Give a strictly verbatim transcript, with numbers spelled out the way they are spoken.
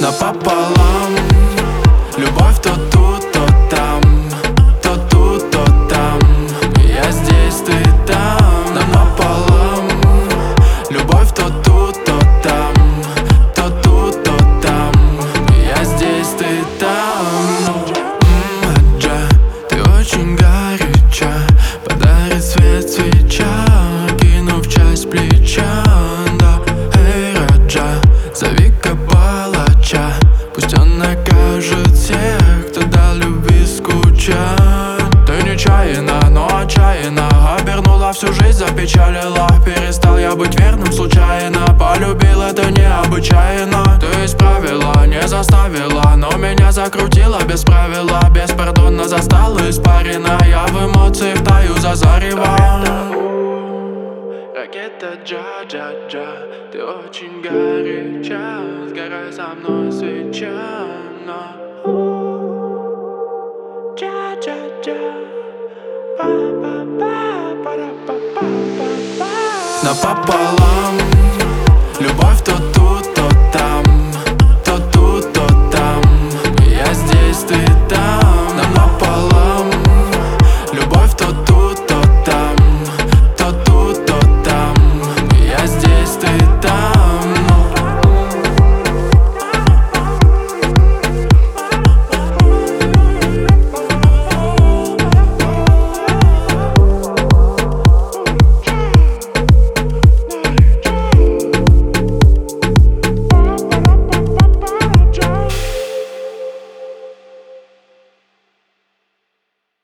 Напополам. Любовь то тут, то там, то тут, то там. Я здесь, ты там. Напополам. Любовь то тут, то там, то тут, то там. Я здесь, ты там. Аджа, ты очень горяча. Подарит свет свеча, кинув часть плеча. Да, эй, Раджа, зови-ка палача. Пусть он накажет всех, кто дал любви скучать. Ты нечаянно, но отчаянно обернула всю жизнь, запечалила. Перестал я быть верным случайно. Полюбил это необычайно. Ты исправила, не заставила, но меня закрутила без правила. Беспардонно застала испарина. Я в эмоциях таю за зарево. Ракета джа-джа-джа, ты очень горяча. Сгорай со мной свеча. Джа-джа-джа, па-па-па-па-па-па-па. Напополам. Любовь то тут,